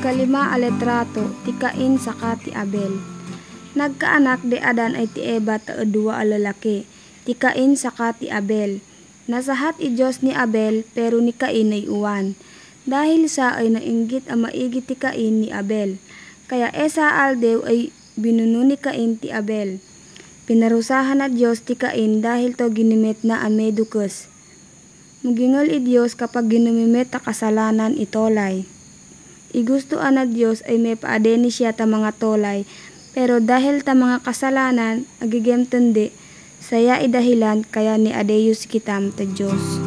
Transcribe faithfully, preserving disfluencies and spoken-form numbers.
Kalima aletrato ti Cain saka ti Abel. Nagkaanak di Adan ay ti Eva ta dua a lalaki, ti Cain saka ti Abel. Nasahat i Diyos ni Abel pero ni Cain ay uwan. Dahil sa ay nainggit ang maigi ti Cain ni Abel. Kaya esa aldew ay binuno ni Cain ti Abel. Pinarusahan na Diyos ti Cain dahil to ginimit na amedukes. Mugingol i Diyos kapag ginumimit ta kasalanan itolay. Igustuan na Diyos ay may paadeni siya ta mga tolay, pero dahil ta mga kasalanan, agigem tendi, saya idahilan kaya ni adeyos kitam ta Diyos.